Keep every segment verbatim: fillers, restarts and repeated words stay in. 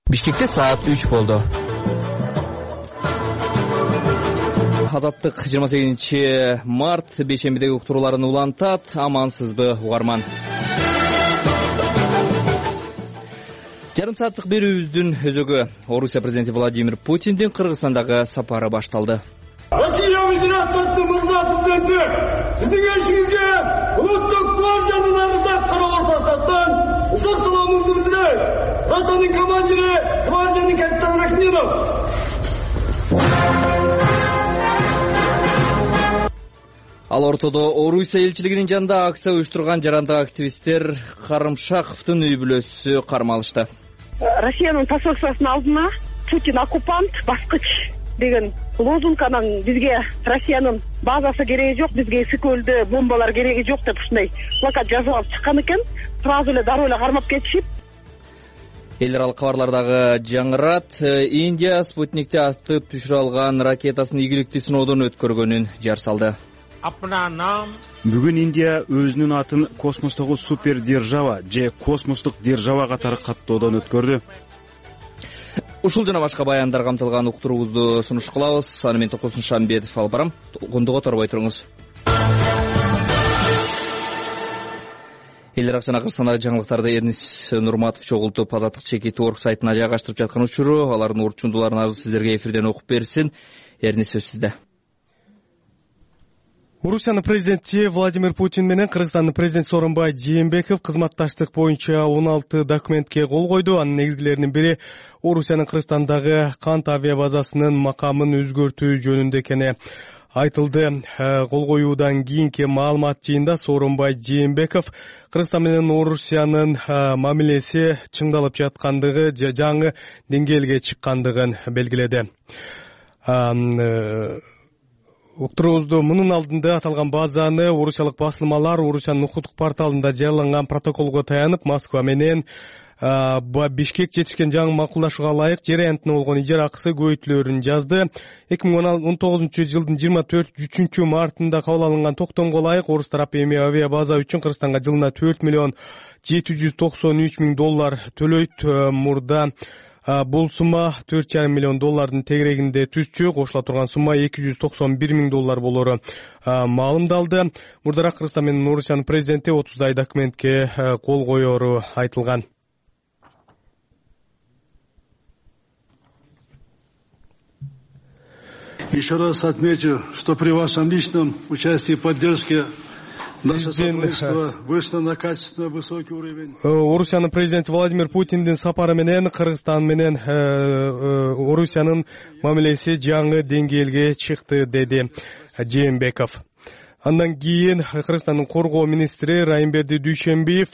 Бишкекте саат үч болду. Азаттык жыйырма сегизинчи март бейшембидеги уктурууларын улантат. Амансызбы угарман. Жарым сааттык берүүбүздүн өзөгү Орусия президенти Владимир Путиндин Кыргызстандагы сапары башталды. Россия Федерациясынын мырза президенти, сиздин келишиңизге улуттук гвардиянын ардак каралар бастаттан ысык саламыңызды билдирет. Ротанын командири гвардиянын капитаны Рахминов. Ал ортодо Орусия элчилигинин жанында акция уюштурган жарандык активисттер Карымшаковдун үй бүлөсү кармалышты. Россиянын посольствосунун алдына Путин оккупант, баскыч деген лозунг анан бизге Россиянын базасы кереги жок, бизге Исыкөлдө бомбалар кереги жок деп ушундай плакат жазып алып чыккан экен. Сразу эле дароо эле кармап кетишип. Эл аралык кабарлардагы жаңырат Индия Спутникти атып түшүрө алган ракетасын ийгиликтүү сыноодон өткөргөнүн жар салды. Бүгүн Индия өзүнүн атын космостогу супер держава же космостук держава катары каттоодон өткөрдү. Ушул жана башка баяндар камтылган уктуруубузду сунуш кылабыз. Аны мен Токосун Шамбетов алып барам. Кондуго торбой туруңуз. Эл арасына Кыргызстандагы жаңылыктарды Эрнис Нурматов чогултуп Азаттык чекит орг сайтына жайгаштырып жаткан учуру, алардын урчундуларын азыр сиздерге эфирден окуп берсин. Эрнис, сөз сизде. Орусиянын президенти Владимир Путин менен Кыргызстандын президенти Сооронбай Жээнбеков кызматташтык боюнча он алты документке кол койду. Анын негизгилеринин бири Орусиянын Кыргызстандагы кант авиабазасынын макамын өзгөртүү жөнүндө экени айтылды. Кол коюудан кийинки маалымат жыйында Сооронбай Жээнбеков Кыргызстан менен Орусиянын мамилеси чыңдалып жаткандыгы, жаңы деңгээлге чыккандыгын белгиледи. Уктуруубузду мунун алдында аталган базаны орусиялык басылмалар Орусиянын укуктук порталында жарыяланган протоколго таянып, Москва менен Бишкек жетишкен жаңы макулдашууга ылайык жер аянтына болгон ижара акысы көбөйтүлөөрүн жазды. эки миң он тогузунчу жылдын жыйырма үчүнчү мартында кабыл алынган токтомго ылайык орус тарапы эми авиабаза үчүн Кыргызстанга жылына төрт миллион жети жүз токсон үч миң доллар төлөйт. Мурда бул сумма төрт жарым миллион доллардын тегерегинде түзчү. Кошула турган сумма эки жүз токсон бир миң доллар болору маалымдалды. Мурдараак Кыргызстан менен Орусиянын президенти отуздай документке кол коёру айтылган. Еще раз отмечу, что при вашем личном участии и поддержке наше сотрудничество вышло на качественно высокий уровень. Орусиянын президенти Владимир Путиндин сапары менен Кыргызстан менен Орусиянын мамилеси жаңы деңгээлге чыкты, деди Жээнбеков. Андан кийин Кыргызстандын коргоо министри Райымберди Дүйшөнбиев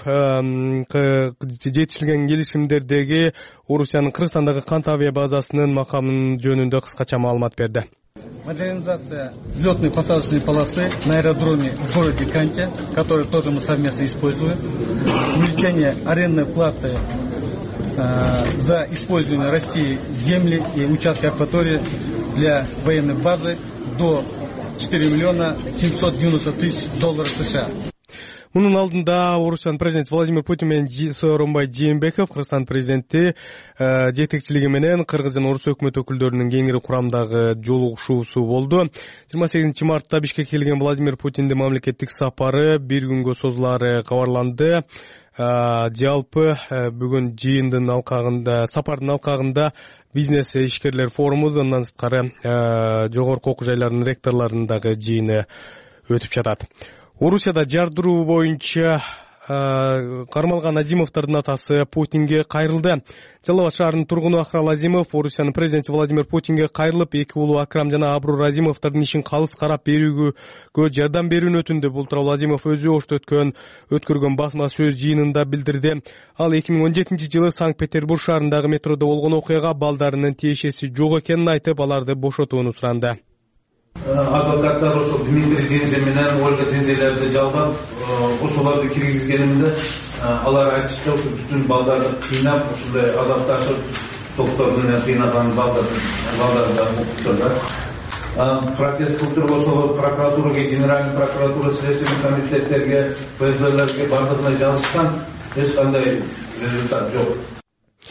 жетишилген келишимдердеги Орусиянын Кыргызстандагы кант авиабазасынын макамын жөнүндө кыскача маалымат берди. Модернизация взлетной посадочной полосы на аэродроме в городе Канте, который тоже мы совместно используем. Увеличение арендной платы э, за использование России земли и участка акватории для военной базы до четыре миллиона семьсот девяносто тысяч долларов США. Мунун алдында Орусиянын президенти Владимир Путин менен Сооронбай Жээнбеков Кыргызстан президенти жетекчилиги менен Кыргыз жана Орус өкмөт өкүлдөрүнүн кеңири курамдагы жолугушуусу болду. жыйырма сегизинчи мартта Бишкекке келген Владимир Путиндин мамлекеттик сапары бир күнгө созулаары кабарланды. Жалпы бүгүн жыйындын алкагында, сапардын алкагында бизнес ишкерлер форуму, андан сырткары жогорку окуу жайларынын ректорлорунун жыйыны өтүп жатат. Орусияда жардыруу боюнча кармалган Азимовдордун атасы Путинге кайрылды. Жалал Абад шаарынын тургуну Ахрал Азимов Орусиянын президенти Владимир Путинге кайрылып, эки уулу Акрам жана Абрур Азимовдордун ишин калыс карап берүүгө жардам берүүнү өтүндү. Бул тууралуу Азимов өзү Ошто өткөн өткөргөн басма сөз жыйынында билдирди. Ал эки миң он жетинчи жылы Санкт-Петербург шаарындагы метродо болгон окуяга балдарынын тиешеси жок экенин айтып, аларды бошотууну суранды. Адвокаттар ошо Дмитрий Дензе менен Ольга Дензелерди жалдап, ошолорду киргизгенимде алар айтышты, ошо бүтүн балдарды кыйнап, ушундай азапташып, доктор менен кыйнаган балдарды балдарды да. Протест кылдырып ошол прокуратурага, генеральный прокуратура, следственный комитеттерге, ФСБлерге бардыгына жазышкан, эч кандай результат жок.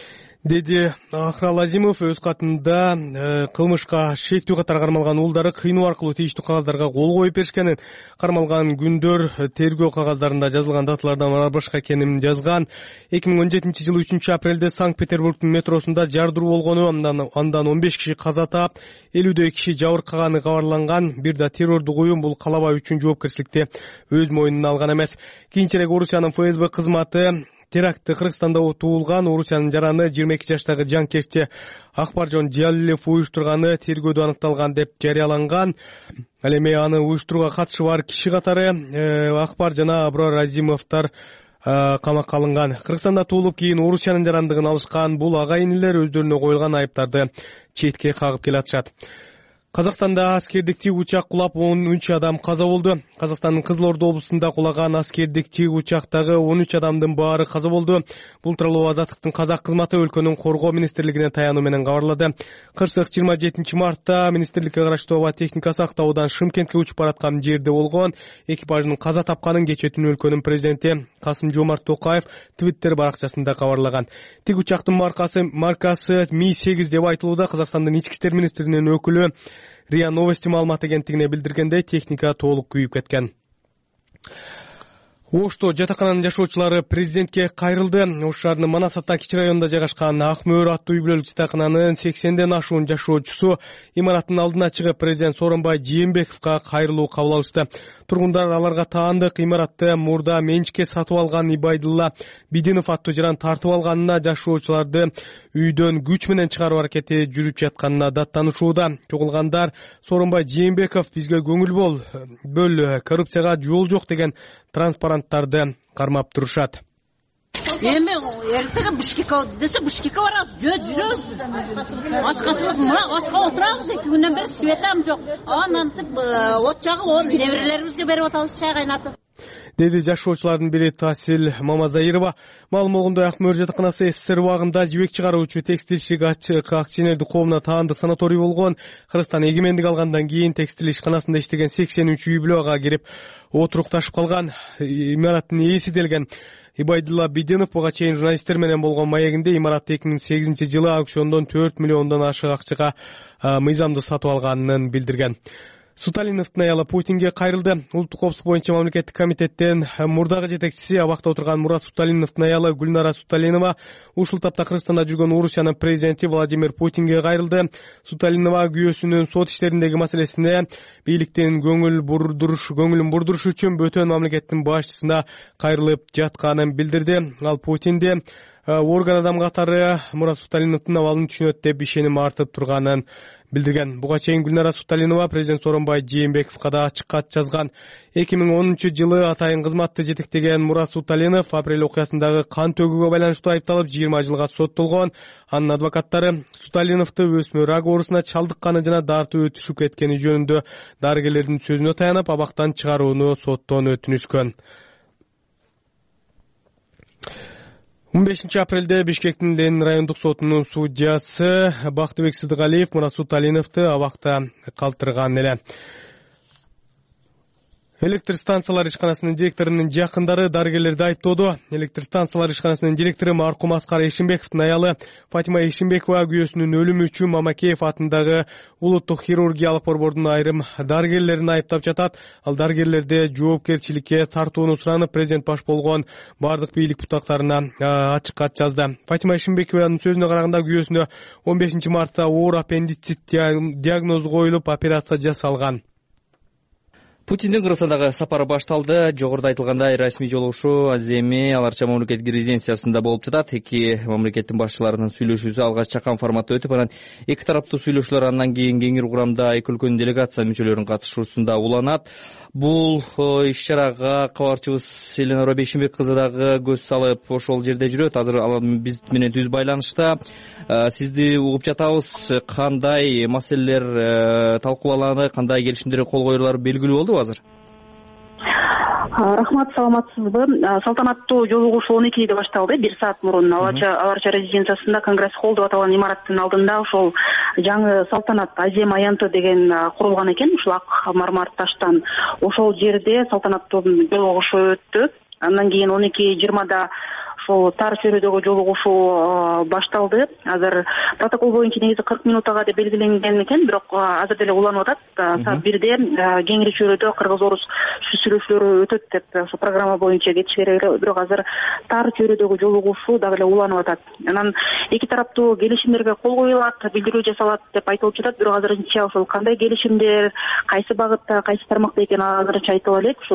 деди Ахрал Азимов өз катында кылмышка шектүү катары кармалган уулдары кыйноо аркылуу тийиштүү кагаздарга кол коюп беришкенин, кармалган күндөр тергөө кагаздарында жазылган даталардан башка экенин жазган. эки миң он жетинчи жылы үчүнчү апрелде Санкт-Петербургдун метросунда жардыруу болгону, андан он беш киши каза таап, элүүдөй киши жабыркаганы кабарланган. Бир да террордук уюм бул калабай үчүн жоопкерчиликти өз мойнуна алган эмес. Кийинчерээк Орусиянын эф эс бэ кызматы терактты Кыргызстанда туулган Орусиянын жараны жыйырма эки жаштагы жанкечти Акбаржон Жалилов уюштурганы тергөөдө аныкталган деп жарыяланган. Ал эми аны уюштурууга катышы бар киши катары Акбар жана Абрар Азимовдор камакка алынган. Кыргызстанда туулуп кийин Орусиянын жарандыгын алышкан бул ага-инилер өздөрүнө коюлган айыптарды четке кагып келатышат. Казакстанда аскердик тик учак кулап он үч адам каза болду. Казакстандын Кызыл Ордо облусунда кулаган аскердик тик учактагы он үч адамдын баары каза болду. Бул тууралуу Азаттыктын казак кызматы өлкөнүн коргоо министрлигине таянуу менен кабарлады. Кырсык жыйырма жетинчи мартта министрликке караштуу аба техникасы Актаудан Шымкентке учуп бараткан жерде болгон. Экипажынын каза тапканын кечээ түнү өлкөнүн президенти Касым-Жомарт Токаев Твиттер баракчасында кабарлаган. Тик учактын маркасы маркасы Ми сегиз деп айтылууда. Казакстандын ички иштер министринин өкүлү РИА Новости маалымат агенттигине билдиргендей, техника толук күйүп кеткен. Ошто жатакананын жашоочулары президентке кайрылды. Ош шаарынын Манас ата кичи районунда жайгашкан Ак мөөр аттуу үй бүлөлүк жатакананын сексенден ашуун жашоочусу имараттын алдына чыгып президент Сооронбай Жээнбековго кайрылуу кабыл алышты. Тургундар аларга таандык имаратты мурда менчикке сатып алган Ибайдулла Бидинов аттуу жаран тартып алганына, жашоочуларды үйдөн күч менен чыгаруу аракети жүрүп жатканына даттанышууда. Чогулгандар Сооронбай Жээнбеков бизге көңүл бол, бөл, коррупцияга жол жок деген транспаранттарды кармап турушат. Эми эртеге Бишкекке десе Бишкекке барабыз, жөө жүрөбүз. Ачкачылык мына ачка отурабыз, эки күндөн бери светам жок. Анантип от жагып, ол неберелерибизге берип атабыз чай кайнатып. Деди жашоочулардын бири Тасил Мамазаирова. Маалым болгондой, Ак мөөр жатаканасы СССР убагында жибек чыгаруучу текстилщик акционердик коомуна таандык санаторий болгон. Кыргызстан эгемендик алгандан кийин текстил ишканасында иштеген сексен үч үй бүлөгө кирип отурукташып калган. Имараттын ээси делген Ибайдулла Бидинов буга чейин журналисттер менен болгон маегинде имаратты эки миң сегизинчи жылы аукциондон төрт миллиондон ашык акчага мыйзамдуу сатып алганын билдирген. Суталиновдун аялы Путинге кайрылды. Улуттук коопсуздук боюнча мамлекеттик комитеттен мурдагы жетекчиси, абакта отурган Мурат Суталиновдун аялы Гүлнара Суталинова ушул тапта Кыргызстанда жүргөн Орусиянын президенти Владимир Путинге кайрылды. Суталинова күйөөсүнүн сот иштериндеги маселесине бийликтин көңүл бурдуруш көңүлүн бурдуруш үчүн бөтөн мамлекеттин башчысына кайрылып жатканын билдирди. Ал Путинди орган адам катары Мурат Суталиновдун абалын түшүнөт деп ишеним артып турганын билдирген. Буга чейин Гүлнара Суталинова президент Сооронбай Жээнбековго да ачык кат жазган. эки миң онунчу жылы атайын кызматты жетектеген Мурат Суталинов апрель окуясындагы кан төгүүгө байланыштуу айыпталып жыйырма жылга соттолгон. Анын адвокаттары Суталиновду өсмөр рак оорусуна чалдыкканы жана дартуу өтүшүп кеткени жөнүндө дарыгерлердин сөзүнө таянып абактан чыгарууну соттон өтүнүшкөн. он бешинчи апрелде Бишкектин Ленин райондук сотунун судьясы Бактыбек Сыдыгалиев Мурат Суталиновду абакта калтырган эле. Электр станциялар ишканасынын директорунун жакындары дарыгерлерди айыптоодо. Электр станциялар ишканасынын директору маркум Аскар Эшимбековдун аялы Фатима Эшимбекова күйөөсүнүн өлүмү үчүн Мамакеев атындагы улуттук хирургиялык борбордун айрым дарыгерлерин айыптап жатат. Ал дарыгерлерди жоопкерчиликке тартууну суранып, президент баш болгон бардык бийлик бутактарына ачык кат жазды. Фатима Эшимбекованын сөзүнө караганда, күйөөсүнө он бешинчи мартта оор аппендицит диагнозу коюлуп, операция жасалган. Путиндин Кыргызстандагы сапары башталды. Жогоруда айтылгандай, расмий жолугушуу азыр эми аларча мамлекет резиденциясында болуп жатат. Эки мамлекеттин башчыларынын сүйлөшүүсү алгач чакан форматта өтүп, анан эки тараптуу сүйлөшүүлөр андан кийин кеңири курамда эки өлкөнүн делегация мүчөлөрүнүн катышуусунда уланат. Бул иш-чарага кабарчыбыз Эленора Бейшимбек кызы дагы көз салып ошол жерде жүрөт. Азыр ал биз менен түз байланышта. Сизди угуп жатабыз. Кандай маселелер талкууланды, кандай келишимдерге кол коюлары белгилүү болду азыр? Рахмат, саламатсызбы? Салтанаттуу жолугушуу он экиде башталды, бир саат мурун аларча резиденциясында Конгресс холл деп аталган имараттын алдында ошол жаңы салтанат Азем Аянто деген курулган экен, ушул ак мармар таштан. Ошол жерде салтанаттуу жолугушуу өттү. Андан кийин он эки жыйырмада ушул тар чөйрөдөгү жолугушуу башталды. Азыр протокол боюнча негизи кырк минутага деп белгиленген экен, бирок азыр деле уланып атат. Саат бирде кеңири чөйрөдө кыргыз-орус сүйлөшүүлөрү өтөт деп ошо программа боюнча кетиш керек эле, бирок азыр тар чөйрөдөгү жолугушуу дагы эле уланып атат. Анан эки тараптуу келишимдерге кол коюлат, билдирүү жасалат деп айтылып жатат, бирок азырынча ошол кандай келишимдер, кайсы багытта, кайсы тармакта экени азырынча айтыла элек. Ошо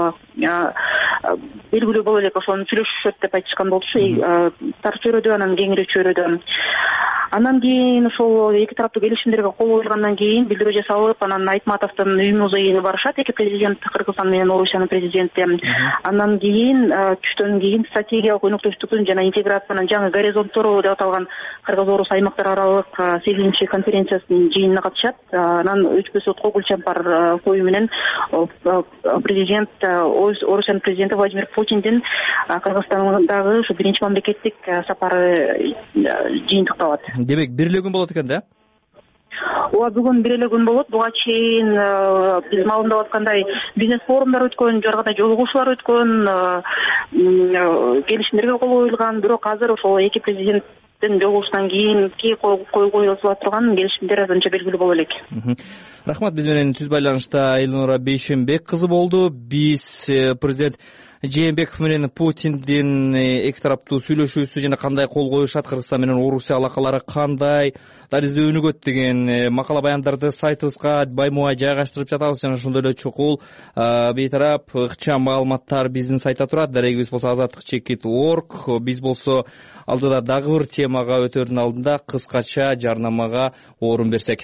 белгилүү боло элек, ошону сүйлөшүшөт деп айтышкан болчу. Тар чөйрөдө, анан кеңири чөйрөдө. Андан кийин ошол эки тараптуу келишимдерге кол коюлгандан кийин билдирүү жасалып, анан Айтматовдун үй музейине барышат эки президент, Кыргызстан менен Орусиянын президенти. Андан кийин түштөн кийин стратегиялык өнөктөштүктүн жана интеграциянын жаңы горизонттору деп аталган Кыргыз-Орус аймактар аралык сегизинчи конференциясынын жыйынына катышат. Анан өчпөс отко гүл чампар коюу менен президент, Орусиянын президенти Владимир Путиндин Кыргызстандагы ушу биринчи мамлекеттик сапары жыйынтыкталат. Демек бир эле күн болот экен да? Ооба, бүгүн бир эле күн болот. Буга чейин биз маалымдап аткандай бизнес форумдар өткөн, жаргандай жолугушуулар өткөн, келишимдерге кол коюлган, бирок азыр ошол эки президенттин жолугушуудан кийинки кол коюла турган келишимдер азырынча белгилүү боло элек. Рахмат. Биз менен түз байланышта Элнура Бейшенбек кызы болду. Биз президент Жээнбеков менен Путиндин эки тараптуу сүйлөшүүсү жана кандай кол коюшат, Кыргызстан менен Орусия алакалары кандай, дарызе өнүгөт деген макала баяндарды сайтыбызга баймубай жайгаштырып жатабыз жана ошондой эле чукул бейтарап ыкчам маалыматтар биздин сайтта турат. Дарегибиз болсо азаттык чекит точка орг. Биз болсо алдыда дагы бир темага өтөрдүн алдында кыскача жарнамага орун берсек.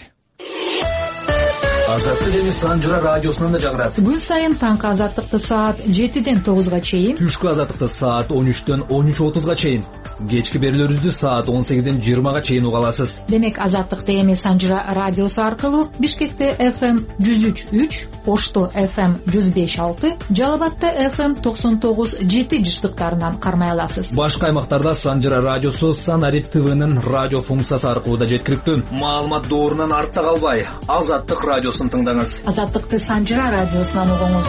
Азаттык эми Санжыра радиосунан да жагырат. Күн сайын таңкы азаттыкты саат жетиден тогузга чейин, түшкү азаттыкты саат он үчтөн он үч отузга чейин, кечки берүүлөрүбүздү саат он сегизден жыйырмага чейин уга аласыз. Демек азаттыкты эми Санжыра радиосу аркылуу Бишкекте эф эм жүз үч үч, Ошто эф эм жүз беш алты, Жалал абадта эф эм токсон тогуз жети жыштыктарынан кармай аласыз. Башка аймактарда Санжыра радиосу Санарип ТВнын радио функциясы аркылуу да жеткиликтүү. Маалымат доорунан артта калбай, Азаттык радиосун тыңдаңыз. Азаттыкты Санжыра радиосунан угуңуз.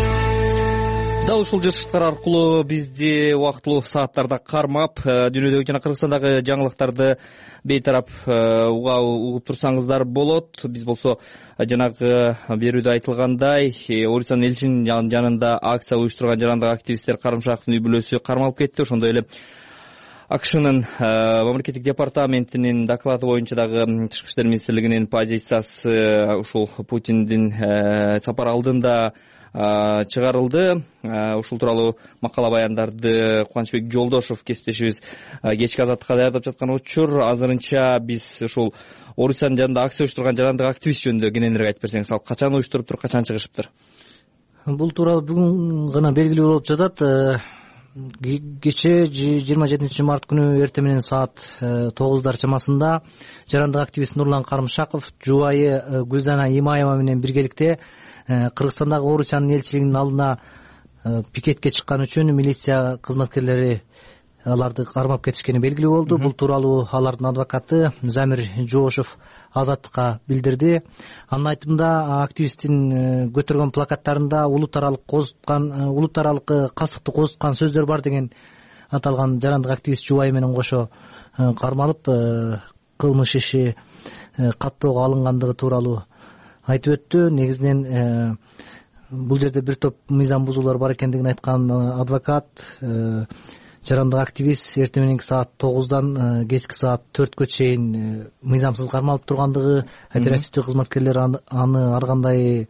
Дал ушул жыштыктар аркылуу бизди убактылуу сааттарда кармап, дүйнөдөгү жана Кыргызстандагы жаңылыктарды бейтарап угуп турсаңыздар болот. Биз болсо жанагы берүүдө айтылгандай, Орусиянын элчинин жанында акция уюштурган жарандык активисттер Карымшаковдун үй бүлөсү кармалып кетти. Ошондой эле АКШнын мамлекеттик департаментинин доклады боюнча дагы Тышкы иштер министрлигинин позициясы ушул Путиндин сапар алдында чыгарылды. Ушул тууралуу макала баяндарды Кубанычбек Жолдошов кесиптешибиз кечки азаттыкка даярдап жаткан учур. Азырынча биз ушул Орусиянын жанында акция уюштурган жарандык активист жөнүндө кененирээк айтып берсеңиз, ал качан уюштуруптур, качан чыгышыптыр? Бул тууралуу бүгүн гана белгилүү болуп жатат. Кечээ жыйырма жетинчи март күнү эртең менен саат тогуздар чамасында жарандык активист Нурлан Карымшаков жубайы Гүлзана Имаева менен биргеликте Кыргызстандагы Орусиянын элчилигинин алдына пикетке чыккан үчүн милиция кызматкерлери аларды кармап кетишкени белгилүү болду. Бул тууралуу алардын адвокаты Замир Жоошев Азаттыкка билдирди. Анын айтымында активисттин көтөргөн плакаттарында улут аралык козуткан, улут аралык касыкты козуткан сөздөр бар деген аталган жарандык активист жубайы менен кошо кармалып, кылмыш иши каттоого алынгандыгы тууралуу айтып өттү. Негизинен бул жерде бир топ мыйзам бузуулар бар экендигин айткан адвокат жарандык активист эртең мененки саат тогуздан кечки саат төрткө чейин мыйзамсыз кармалып тургандыгы, оперативдик кызматкерлер аны ар кандай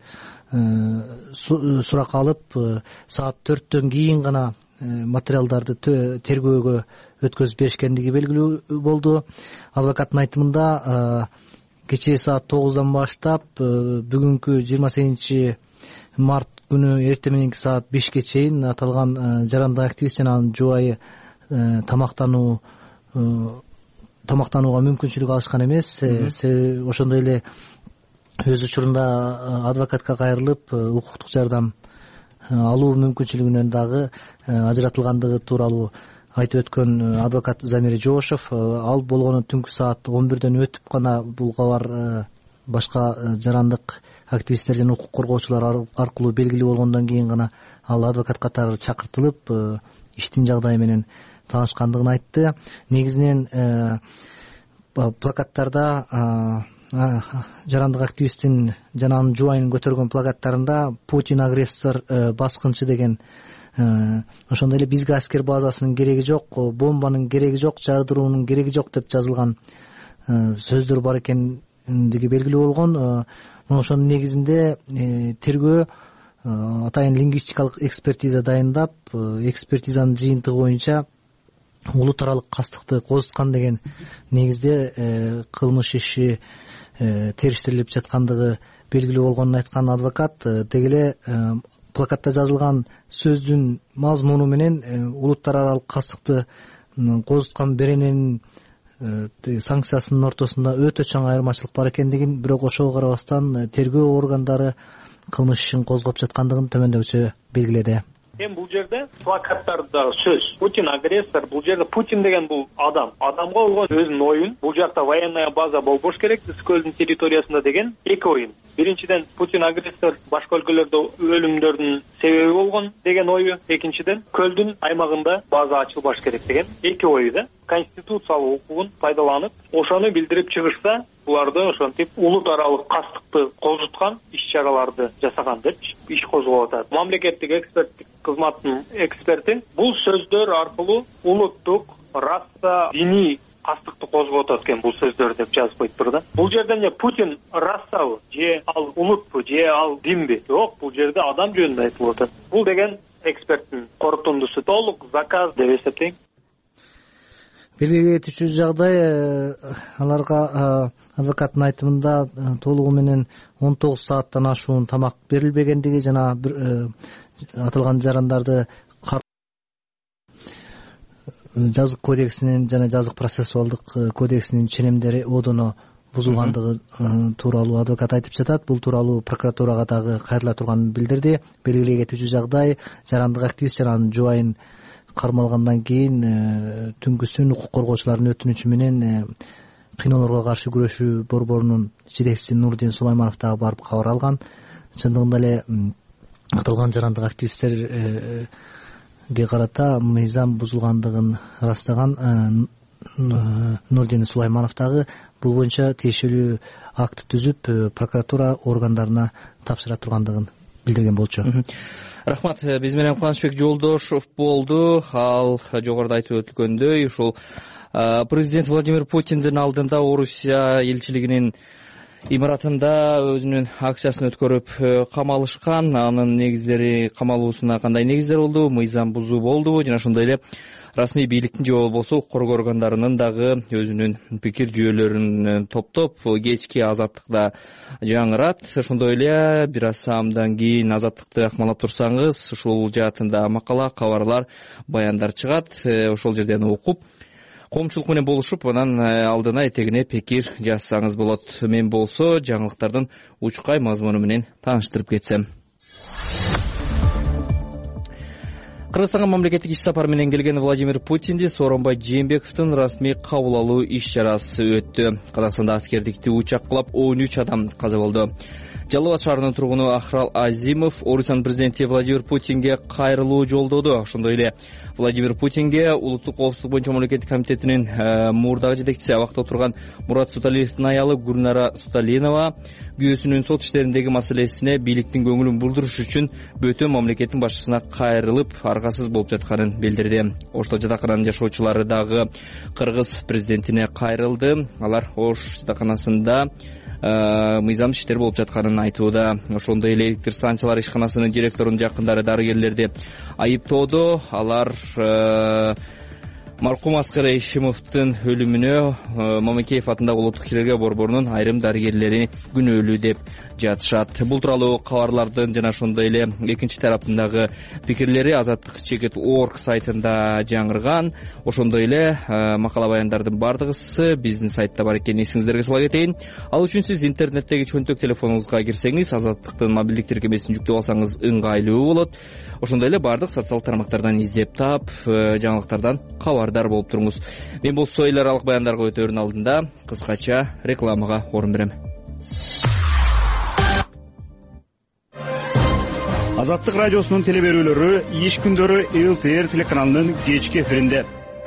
суракка алып, саат төрттөн кийин гана материалдарды тергөөгө өткөзүп беришкендиги белгилүү болду. Адвокаттын айтымында кечээ саат тогуздан баштап бүгүнкү жыйырма сегизинчи март күнү эртең мененки саат бешке чейин аталган жарандык активист жана анын жубайы тамактануу тамактанууга мүмкүнчүлүк алышкан эмес. Ошондой эле өз учурунда адвокатка кайрылып укуктук жардам алуу мүмкүнчүлүгүнөн дагы ажыратылгандыгы тууралуу айтып өткөн адвокат Замир Жоошев, ал болгону түнкү саат он бирден өтүп гана бул кабар башка жарандык активисттер жана укук коргоочулар аркылуу белгилүү болгондон кийин гана ал адвокат катары чакыртылып, иштин жагдайы менен таанышкандыгын айтты. Негизинен плакаттарда жарандык активисттин жана анын жубайынын көтөргөн плакаттарында Путин агрессор, баскынчы деген, ошондой эле бизге аскер базасынын кереги жок, бомбанын кереги жок, жардыруунун кереги жок деп жазылган сөздөр бар экендиги белгилүү болгон. Ошонун негизинде тергөө атайын лингвистикалык экспертиза дайындап, экспертизанын жыйынтыгы боюнча улут аралык кастыкты козуткан деген негизде кылмыш иши териштирилип жаткандыгы белгилүү болгонун айткан адвокат, деги эле плакатта жазылган сөздүн мазмуну менен улуттар аралык кастыкты козуткан берененин санкциясынын ортосунда өтө чоң айырмачылык бар экендигин, бирок ошого карабастан тергөө органдары кылмыш ишин козгоп жаткандыгын төмөндөгүчө белгиледи. Эми бул жерде плакаттардагы сөз Путин агрессор, бул жерде Путин деген бул адам, адамга болгон өзүнүн оюн, бул жакта военная база болбош керек Ысык-Көлдүн территориясында деген эки оюн. Биринчиден Путин агрессор башка өлкөлөрдө өлүмдөрдүн себеби болгон деген ою, экинчиден Көлдүн аймагында база ачылбаш керек деген эки ою да. Конституциялык укугун пайдаланып, ошону билдирип чыгышса, буларды ошентип улут аралык кастыкты козуткан иш-чараларды жасаган деп иш козголуп атат. Мамлекеттик эксперттик кызматтын эксперти бул сөздөр аркылуу улуттук, раса, диний кастыкты козгоп атат экен бул сөздөр деп жазып коюптур да. Бул жерде эмне Путин расабы, же ал улутпу, же ал динби? Жок, бул жерде адам жөнүндө айтылып атат. Бул деген эксперттин корутундусу толук заказ деп эсептейм. Белгилүү этүүчү жагдай, аларга адвокаттын айтымында толугу менен он тогуз сааттан ашуун тамак берилбегендиги жана атылган жарандарды жазык кодексинин жана жазык процессуалдык кодексинин ченемдери одоно бузулгандыгы тууралуу адвокат айтып жатат. Бул тууралуу прокуратурага дагы кайрыла турганын билдирди. Белгилей кетүүчү жагдай, жарандык активист жана анын жубайын кармалгандан кийин түнкүсүн укук коргоочулардын өтүнүчү менен кыйноолорго каршы күрөшүү борборунун жетекчиси Нурдин Сулайманов дагы барып кабар алган. Чындыгында эле аталган жарандык активисттерге карата мыйзам бузулгандыгын ырастаган Нурдин Сулайманов дагы бул боюнча тиешелүү акт түзүп прокуратура органдарына тапшыра тургандыгын билдирген болчу. Рахмат. Биз менен Кубанычбек Жолдошов болду. Ал жогоруда айтып өтүлгөндөй ушул президент Владимир Путиндин алдында Орусия элчилигинин имаратында өзүнүн акциясын өткөрүп камалышкан. Анын негиздери, камалуусуна кандай негиздер болду? Мыйзам бузуу болдубу? Жана ошондой эле расмий бийликтин же болбосо укук коргоо органдарынын дагы өзүнүн пикир жүйөлөрүн топтоп кечки азаттыкта жаңырат. Ошондой эле бир аз саамдан кийин азаттыкты акмалап турсаңыз, ушул жаатында макала, кабарлар, баяндар чыгат. Ошол жерден окуп, коомчулук менен болушуп, анан алдына этегине пикир жазсаңыз болот. Мен болсо жаңылыктардын учкай мазмуну менен тааныштырып кетсем. Кыргызстанга мамлекеттик иш сапар менен келген Владимир Путинди Сооронбай Жээнбековдун расмий кабыл алуу иш-чарасы өттү. Казакстанда аскердикти учаккылап он үч адам каза болду. Жалал Абад шаарынын тургуну Ахрал Азимов Орусиянын президенти Владимир Путинге кайрылуу жолдоду. Ошондой эле Владимир Путинге улуттук коопсуздук боюнча мамлекеттик комитетинин мурдагы жетекчиси, абакта отурган Мурат Суталиевдин аялы Гүлнара Суталинова күйөөсүнүн сот иштериндеги маселесине бийликтин көңүлүн бурдуруш үчүн бөтөн мамлекеттин башчысына кайрылып, аргасыз болуп жатканын билдирди. Ошто жатакананын жашоочулары дагы кыргыз президентине кайрылды. Алар Ош жатаканасында мыйзам иштер болуп жатканын айтууда. Ошондой эле электр станциялар ишканасынын директорунун жакындары дарыгерлерди айыптоодо. Алар маркум Аскар Эшимовдун өлүмүнө Мамекеев атындагы улуттук хирургия борборунун айрым дарыгерлери күнөөлүү деп жатышат. Бул тууралуу кабарлардын жана ошондой эле экинчи тараптын дагы пикирлери Азаттык чекит точка орг сайтында жаңырган. Ошондой эле макала баяндардын бардыгысы биздин сайтта бар экенин эсиңиздерге сала кетейин. Ал үчүн сиз интернеттеги чөнтөк телефонуңузга кирсеңиз, Азаттыктын мобилдик тиркемесин жүктөп алсаңыз ыңгайлуу болот. Ошондой эле бардык социалдык тармактардан издеп таап, жаңылыктардан кабардар болуп туруңуз. Мен болсо эл аралык баяндарга өтөөрүн алдында кыскача рекламага орун берем. Азаттык радиосунун теле берүүлөрү иш күндөрү эл тэ эр телеканалынын кечки эфиринде.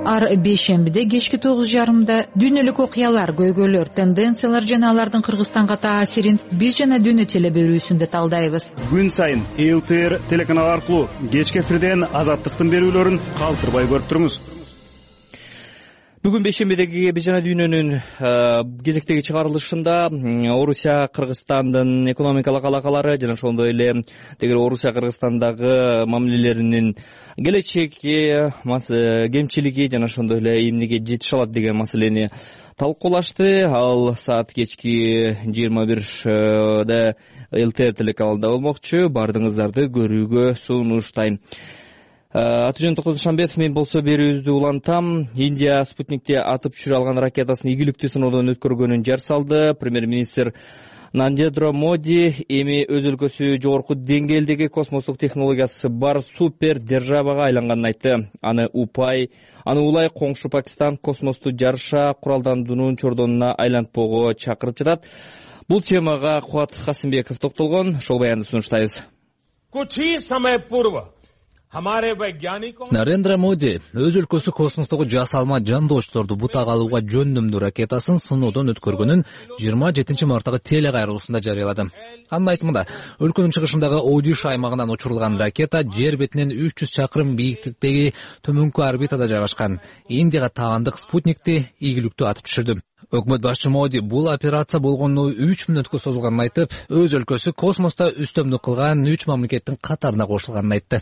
ар бейшембиде кечки тогуз жарымда дүйнөлүк окуялар, көйгөйлөр, тенденциялар жана алардын Кыргызстанга таасирин биз жана дүйнө телеберүүсүндө талдайбыз. Күн сайын эл тэ эр телеканалы аркылуу кечки эфирден Азаттыктын берүүлөрүн калтырбай көрүп туруңуз. Бүгүн бейшембидеги биз жана дүйнөнүн кезектеги чыгарылышында Орусия Кыргызстандын экономикалык алакалары жана ошондой эле дегер Орусия Кыргызстандагы мамилелеринин келечеги, кемчилиги жана ошондой эле эмнеге жетише алат деген маселени талкуулашты. Ал саат кечки жыйырма бирде эл тэ эр телеканалында болмокчу. Бардыгыңыздарды көрүүгө сунуштайм. Атыжан Токтодушанбетов, мен болсо берүүбүздү улантам. Индия спутникте атып түшүрө алган ракетасын ийгиликтүү сыноодон өткөргөнүн жар салды. Премьер-министр Нарендра Моди эми өз өлкөсү жогорку деңгээлдеги космостук технологиясы бар супер державага айланганын айтты. Аны упай, аны улай коңшу Пакистан космосту жарыша куралдандыруунун чордонуна айлантпоого чакырып жатат. Бул темага Кубат Касымбеков токтолгон. Ошол баянды сунуштайбыз. Kuch hi samay purva Нарендра Моди өз өлкөсү космостогу жасалма жандоочторду бутак алууга жөндөмдүү ракетасын сыноодон өткөргөнүн жыйырма жетинчи марттагы телекайрылуусунда жарыялады. Анын айтымында, өлкөнүн чыгышындагы Одиш аймагынан учурулган ракета жер бетинен үч жүз чакырым бийиктиктеги төмөнкү орбитада жайгашкан Индияга таандык спутникти ийгиликтүү атып түшүрдү. Өкмөт башчы Моди бул операция болгону үч мүнөткө созулганын айтып, өз өлкөсү космоста үстөмдүк кылган үч мамлекеттин катарына кошулганын айтты.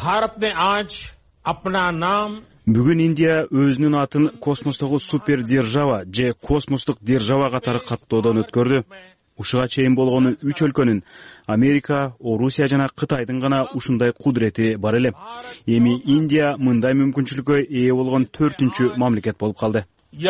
Бүгүн Индия өзүнүн атын космостогу супер держава же космостук держава катары каттоодон өткөрдү. Ушуга чейин болгону үч өлкөнүн Америка, Орусия жана Кытайдын гана ушундай кудурети бар эле. Эми Индия мындай мүмкүнчүлүккө ээ болгон төртүнчү мамлекет болуп калды.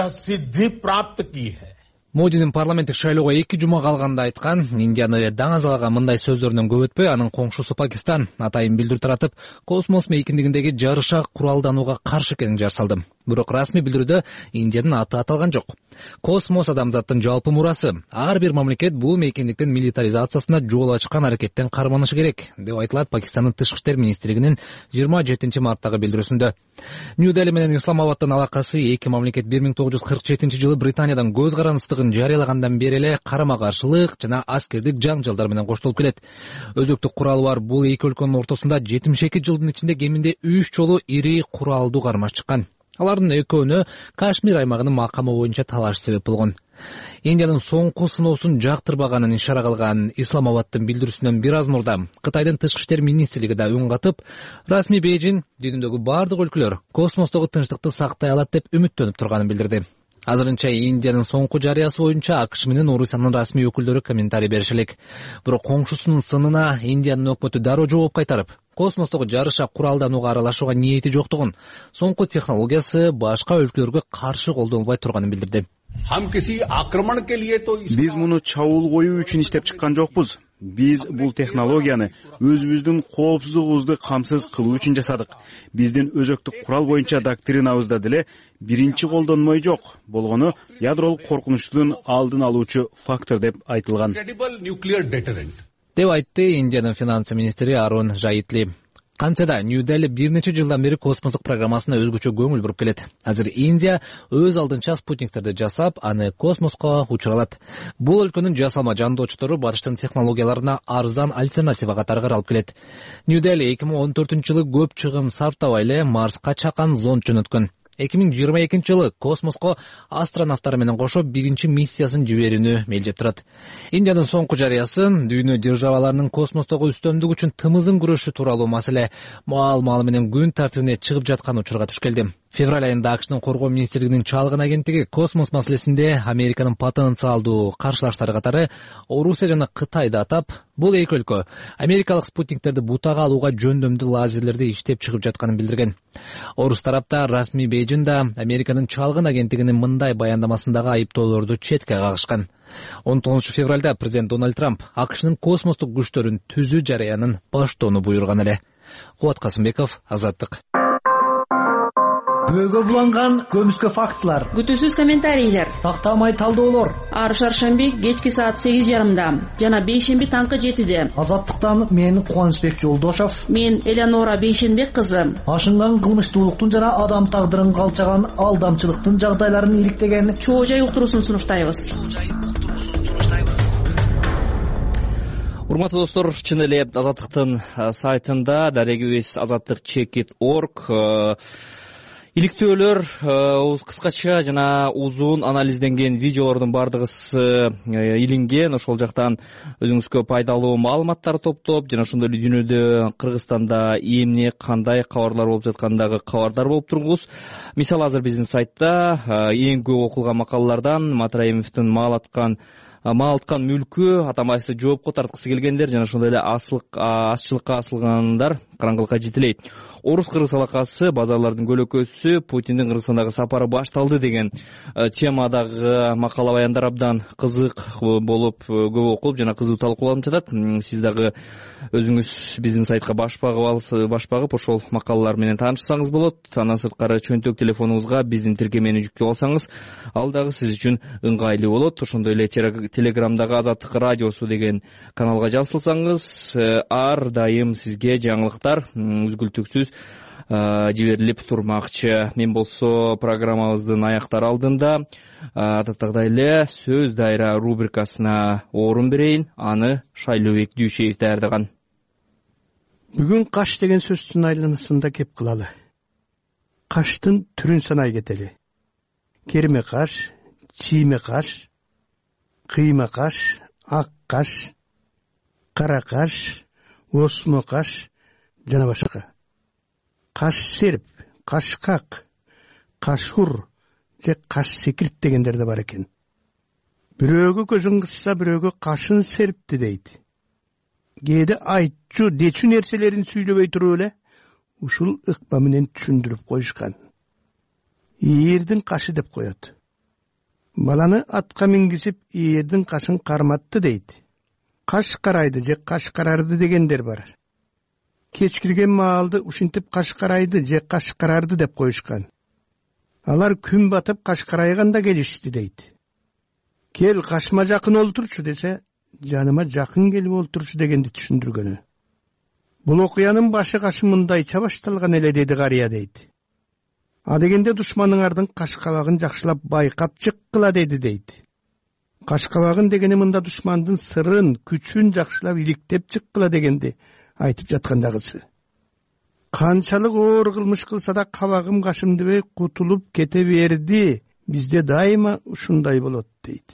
Модинин парламенттик шайлоого эки жума калганда айткан, Индияны даңазалаган мындай сөздөрүнөн көп өтпөй анын коңшусу Пакистан атайын билдирүү таратып, космос мейкиндигиндеги жарыша куралданууга каршы экенин жар салды. Бирок расмий билдирүүдө Индиянын аты аталган жок. Космос адамзаттын жалпы мурасы. Ар бир мамлекет бул мейкиндиктин милитаризациясына жол ачкан аракеттен карманышы керек, деп айтылат Пакистандын тышкы иштер министрлигинин жыйырма жетинчи марттагы билдирүүсүндө. Нью-Дели менен Исламабаддын алакасы эки мамлекет бир миң тогуз жүз кырк жетинчи жылы Британиядан көз карандыстыгын жарыялагандан бери эле карама-каршылык жана аскердик жаңжалдар менен коштолуп келет. Өзөктүк куралы бар бул эки өлкөнүн ортосунда жетимиш эки жылдын ичинде кеминде үч жолу ири куралдуу кармаш чыккан. Алардын экөөнө Кашмир аймагынын макамы боюнча талаш себеп болгон. Индиянын соңку сыноосун жактырбаганын ишара кылган Исламабаддын билдирүүсүнөн бир аз мурда Кытайдын тышкы иштер министрлиги да үн катып, расмий Бейжин дүйнөдөгү бардык өлкөлөр космостогу тынчтыкты сактай алат деп үмүттөнүп турганын билдирди. Азырынча Индиянын соңку жарыясы боюнча АКШ менен Орусиянын расмий өкүлдөрү комментарий бериши элек. Бирок коңшусунун сынына Индиянын өкмөтү дароо жооп кайтарып, космостогу жарыша куралданууга аралашууга ниети жоктугун, соңку технологиясы башка өлкөлөргө каршы колдонулбай турганын билдирди. Биз муну чабуул коюу үчүн иштеп чыккан жокпуз. Биз бул технологияны өзүбүздүн коопсуздугубузду камсыз кылуу үчүн жасадык. Биздин өзөктүк курал боюнча доктринабызда деле биринчи колдонмой жок болгону ядролук коркунучтун алдын алуучу фактор деп айтылган. Деп айтты Индиянын финансы министри Арун Жаитли. Кантсе да Нью-Дели бир нече жылдан бери космостук программасына өзгөчө көңүл буруп келет. Азыр Индия өз алдынча спутниктерди жасап, аны космоско учуралат. Бул өлкөнүн жасалма жандоочтору батыштын технологияларына арзан альтернатива катары каралып келет. Нью-Дели эки миң он төртүнчү жылы көп чыгым сарптабай эле Марска чакан зонд жөнөткөн. эки миң жыйырма экинчи жылы космоско астронавттар менен кошо биринчи миссиясын жиберүүнү мелдеп турат. Индиянын соңку жарыясы дүйнө державаларынын космостогу үстөмдүк үчүн тымызын күрөшү тууралуу маселе маал-маалы менен күн тартибине чыгып жаткан учурга туш келди. Февраль айында АКШнын коргоо министрлигинин чалгын агенттиги космос маселесинде Американын потенциалдуу каршылаштары катары Орусия жана Кытайды атап, бул эки өлкө америкалык спутниктерди бутага алууга жөндөмдүү лазерлерди иштеп чыгып жатканын билдирген. Орус тарапта расмий Бейжин да Американын чалгын агенттигинин мындай баяндамасындагы айыптоолорду четке кагышкан. он тогузунчу февралда президент Дональд Трамп АКШнын космостук күчтөрүн түзүү жарыянын баштоону буйруган эле. Кубат Касымбеков, Азаттык. күбөгө буланган көмүскө фактылар, күтүүсүз комментарийлер, тактамай талдоолор. Ар шаршемби кечки саат сегиз жарымда жана бейшемби таңкы жетиде. Азаттыктан мен Кубанычбек Жолдошов, мен Элеонора Бейшенбек кызы. Ашынган кылмыштуулуктун жана адам тагдырын калчаган алдамчылыктын жагдайларын иликтеген чоо жай уктуруусун сунуштайбыз. Урматтуу достор, чын эле Азаттыктын сайтында дарегибиз азаттык чекит точка орг иликтөөлөр, кыскача жана узун анализденген видеолордун бардыгысы илинген. Ошол жактан өзүңүзгө пайдалуу маалыматтар топтоп жана ошондой эле дүйнөдө Кыргызстанда эмне кандай кабарлар болуп жаткандагы кабардар болуп тургуз. Мисалы азыр биздин сайтта эң көп окулган макалалардан Матраимовдун маал аткан маал аткан мүлкү Атамбаевди жоопко тарткысы келгендер жана ошондой эле азчылыкка асылгандар караңгылыкка жетелейт. Орус кыргыз алакасы базарлардын көлөкөсү, Путиндин Кыргызстандагы сапары башталды деген темадагы макала баяндар абдан кызык болуп көп окулуп жана кызуу талкууланып жатат. Сиз дагы өзүңүз биздин сайтка баш багып ошол макалалар менен таанышсаңыз болот. Андан сырткары чөнтөк телефонуңузга биздин тиркемени жүктөп алсаңыз, ал дагы сиз үчүн ыңгайлуу болот. Ошондой эле Телеграмдагы Азаттык радиосу деген каналга жазылсаңыз, ар дайым сизге жаңылыктар үзгүлтүксүз жиберилип турмакчы. Мен болсо программабыздын аяктар алдында адаттагыдай эле сөз дайра рубрикасына орун берейин. Аны Шайлообек Дүйшеев даярдаган. Бүгүн каш деген сөздүн айланасында кеп кылалы. Каштын түрүн санай кетели. Керме каш, чийме каш, кыйма каш, ак каш, кара каш, осмо каш жана башка. Каш серп, кашкак, кашур же каш секирт дегендер да бар экен. Бирөөгө көзүн кысса, бирөөгө кашын серпти дейт. Кээде айтчу, дечү нерселерин сүйлөбөй туруп эле ушул ыкма менен түшүндүрүп коюшкан. Ийирдин кашы деп коет. Баланы атка мингизип, ийирдин кашын карматты дейт. Каш карайды же каш карарды дегендер бар. Кечкирген маалды ушинтип каш карайды же каш карарды деп коюшкан. Алар күн батып каш карайганда келишти дейт. Кел кашма жакын олтурчу десе, жаныма жакын келип олтурчу дегенди түшүндүргөнү. Бул окуянын башы кашы мындайча башталган эле деди карыя дейт. А дегенде душманыңардын кашкабагын жакшылап байкап чыккыла деди дейт. Кашкабагын дегени мында душмандын сырын, күчүн жакшылап иликтеп чыккыла дегенди айтып жаткандагысы. Канчалык оор кылмыш кылса да кабагым кашым дебей кутулуп кете берди. Бизде дайыма ушундай болот дейт.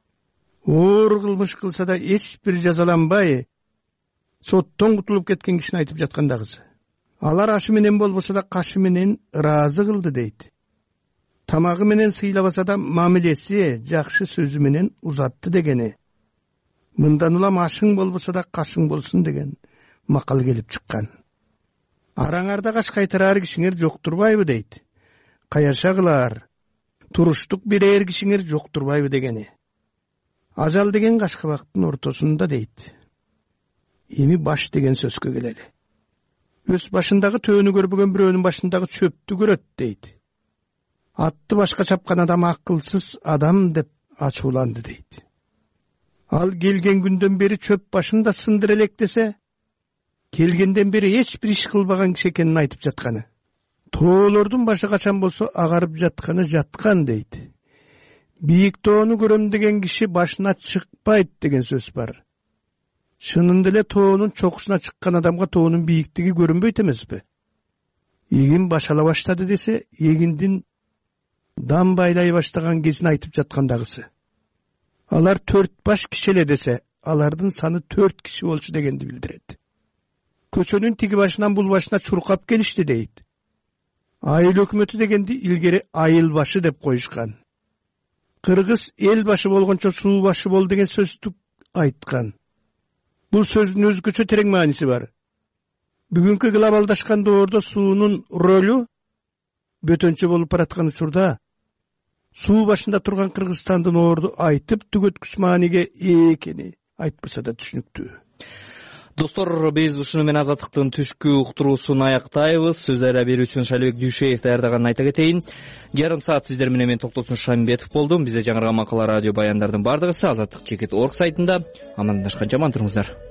Оор кылмыш кылса да эч бир жазаланбай, соттон кутулуп кеткен кишини айтып жаткандагысы. Алар ашы менен болбосо да кашы менен ыраазы кылды дейт. Тамагы менен сыйлабаса да мамилеси, жакшы сөзү менен узатты дегени. Мындан улам ашың болбосо да кашың болсун деген макал келип чыккан. Араңарда каш кайтарар кишиңер жоктурбайбы дейт. Каяша кылар, туруштук берер кишиңер жоктурбайбы дегени. Ажал деген кашкабактын ортосунда дейт. Эми баш деген сөзгө келели. Өз башындагы төөнү көрбөгөн бирөөнүн башындагы чөптү көрөт дейт. Атты башка чапкан адам акылсыз адам деп ачууланды дейт. Ал келген күндөн бери чөп башында сындыр элек десе, келгенден бери эч бир иш кылбаган киши экенин айтып жатканы. Тоолордун башы качан болсо агарып жатканы жаткан дейт. Бийик тоону көрөм деген киши башына чыкпайт деген сөз бар. Чынында эле тоонун чокусуна чыккан адамга тоонун бийиктиги көрүнбөйт эмеспи? Эгин башала баштады десе, эгиндин дам байлай баштаган кезин айтып жаткандагысы. Алар төрт баш киши эле десе, алардын саны төрт киши болчу дегенди билдирет. Көчөнүн тиги башынан бул башына чуркап келишти дейт. Айыл өкмөтү дегенди илгери айыл башы деп коюшкан. Кыргыз эл башы болгончо суу башы бол деген сөздү айткан. Бул сөздүн өзгөчө терең мааниси бар. Бүгүнкү глобалдашкан доордо суунун рөлү бөтөнчө болуп бараткан учурда суу башында турган Кыргызстандын орду айтып түгөткүс мааниге ээ экени айтпаса да түшүнүктүү. Достор, биз ушуну менен Азаттыктын түшкү уктуруусун аяктайбыз. Сөз айра берүүчүн Шалибек Дүйшеев даярдаганын айта кетейин. Жарым саат сиздер менен мен Токтосун Шамбетов болдум. Бизде жаңырган макала радио баяндардын бардыгысы Азаттык чекит точка орг сайтында. Амандашканча аман туруңуздар.